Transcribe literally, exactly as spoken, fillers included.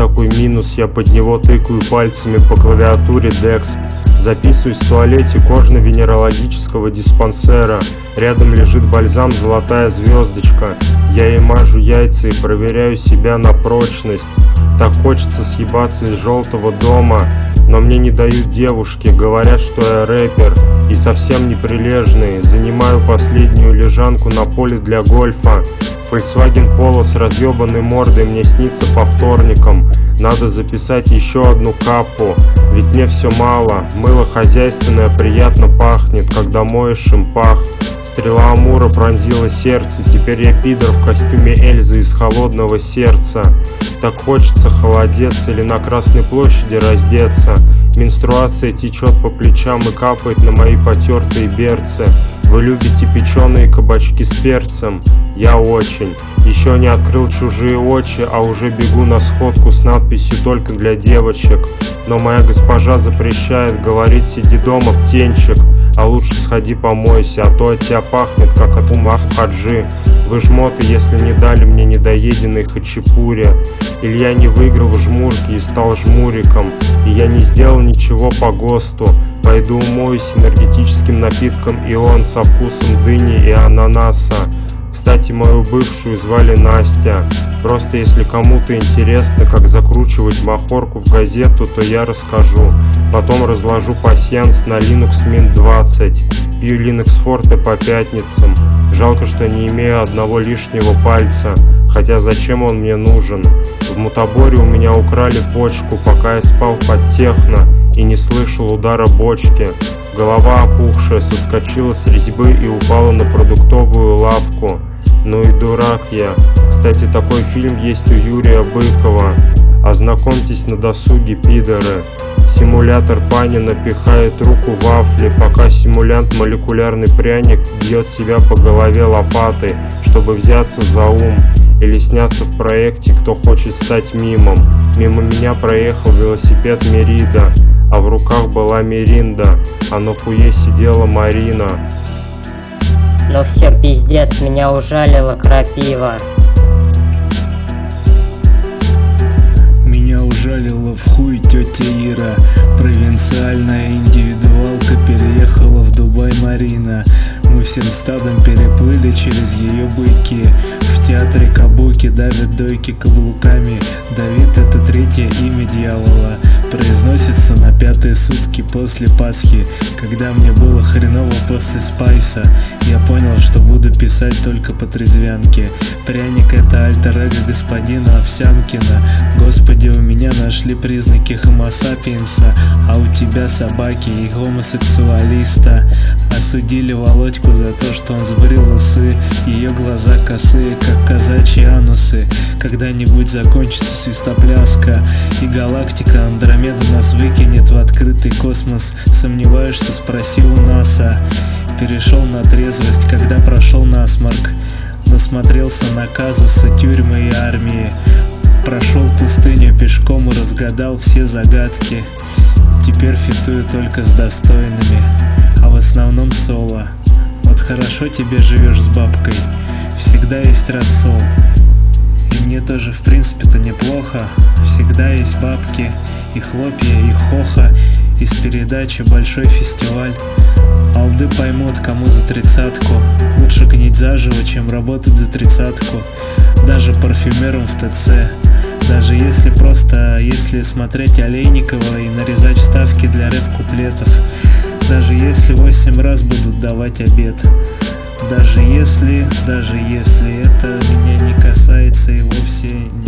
такой минус, я под него тыкаю пальцами по клавиатуре Dex. Записываюсь в туалете кожно-венерологического диспансера. Рядом лежит бальзам «Золотая звездочка». Я ей мажу яйца и проверяю себя на прочность. Так хочется съебаться из желтого дома, но мне не дают девушки. Говорят, что я рэпер и совсем неприлежный. Занимаю последнюю лежанку на поле для гольфа. Volkswagen Polo с разъебанной мордой мне снится по вторникам. Надо записать еще одну капу, ведь мне все мало. Мыло хозяйственное приятно пахнет, когда моешь им пах. Стрела Амура пронзила сердце, теперь я пидор в костюме Эльзы из «Холодного сердца». Так хочется холодеться или на Красной площади раздеться. Менструация течет по плечам и капает на мои потертые берцы. Вы любите печеные кабачки с перцем? Я очень. Еще не открыл чужие очи, а уже бегу на сходку с надписью «Только для девочек». Но моя госпожа запрещает, говорит: сиди дома, птенчик, а лучше сходи помойся, а то от тебя пахнет, как от ума хаджи. Вы жмоты, если не дали мне недоеденной хачапури. Илья не выиграл в жмурки и стал жмуриком, и я не сделал ничего по ГОСТу. Пойду умоюсь энергетическим напитком «Ион» со вкусом дыни и ананаса. Кстати, мою бывшую звали Настя. Просто если кому-то интересно, как закручивать махорку в газету, то я расскажу. Потом разложу пасьянс на Linux Mint двадцать. Пью Linux Forte по пятницам. Жалко, что не имею одного лишнего пальца. Хотя зачем он мне нужен? В мутаборе у меня украли почку, пока я спал под техно и не слышал удара бочки. Голова опухшая соскочила с резьбы и упала на продуктовую лавку. Ну и дурак я. Кстати, такой фильм есть у Юрия Быкова. Ознакомьтесь на досуге, пидоры. Симулятор Панина пихает руку в вафли, пока симулянт молекулярный пряник бьет себя по голове лопатой, чтобы взяться за ум или сняться в проекте «Кто хочет стать мимом». Мимо меня проехал велосипед Мерида, а в руках была Миринда, а на хуе сидела Марина. Ну все, пиздец, меня ужалила крапива. Меня ужалила в хуй тетя Ира. Провинциальная индивидуалка переехала в Дубай Марина. Мы всем стадом переплыли через ее быки. В театре кабуки давят дойки каблуками. Давид — это третье имя дьявола. Произносится на пятые сутки после Пасхи. Когда мне было хреново после спайса, я понял, что буду писать только по трезвянке. Пряник — это альтер-эго господина Овсянкина. Господи, у меня нашли признаки хомо сапиенса, а у тебя собаки и гомосексуалиста. Осудили Володьку за то, что он сбрил усы. Ее глаза косые, как казачьи анусы. Когда-нибудь закончится свистопляска, и галактика Андромеда нас выкинет в открытый космос. Сомневаешься? Спроси у НАСА. Перешел на трезвость, когда прошел насморк. Насмотрелся на казусы, тюрьмы и армии. Прошел пустыню пешком и разгадал все загадки. Теперь фитую только с достойными, а в основном соло. Вот хорошо тебе живешь с бабкой, всегда есть рассол. И мне тоже в принципе-то неплохо. Всегда есть бабки, и хлопья, и хоха. Из передачи «Большой фестиваль». Алды поймут, кому за тридцатку. Лучше гнить заживо, чем работать за тридцатку. Даже парфюмером в ТЦ. Даже если просто, если смотреть Олейникова и нарезать вставки для рэп-куплетов. Даже если восемь раз будут давать обед. Даже если, даже если это меня не касается и вовсе